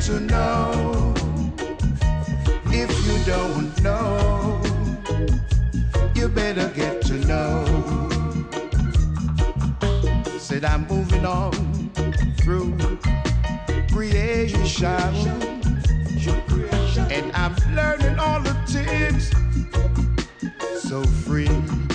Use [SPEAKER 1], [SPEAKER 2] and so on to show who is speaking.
[SPEAKER 1] to know. If you don't know, you better get to know. Said I'm moving on through creation, and I'm learning all the things so free.